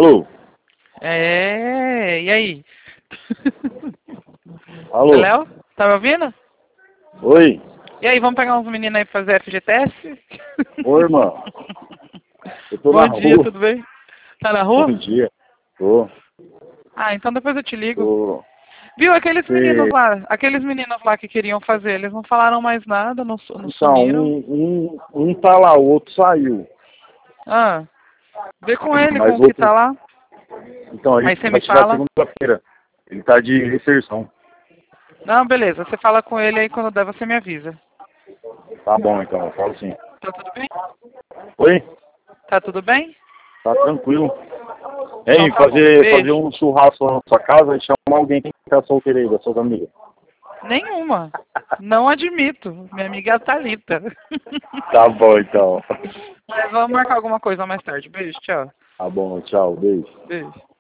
Alô? E aí? Alô? Léo, tá me ouvindo? Oi? E aí, vamos pegar uns meninos aí pra fazer FGTS? Oi, irmão. Eu tô Bom na dia, rua. tudo bem? Tá na rua? Bom dia. Tô. Ah, então depois eu te ligo. Tô. Viu, aqueles Cê... meninos lá que queriam fazer, eles não falaram mais nada, não Então, sumiram. um tá lá, o outro saiu. Ah, vê com ele, com Mas o o que outro... tá lá. Então, ele Aí você vai me chegar fala. segunda-feira. Ele tá de recepção. Não, beleza, você fala com ele aí, quando der você me avisa. Tá bom, então. Eu falo sim. Tá tudo bem? Oi? Tá tudo bem? Tá tranquilo. Então Hein, tá bom. fazer Beijo. um churrasco lá na sua casa e chamar alguém que tá solteiro aí, das suas amigas. Nenhuma. Não admito. Minha amiga é a Thalita. Tá bom, então. Mas vamos marcar alguma coisa mais tarde. Beijo, tchau. Tá bom, tchau. Beijo. Beijo.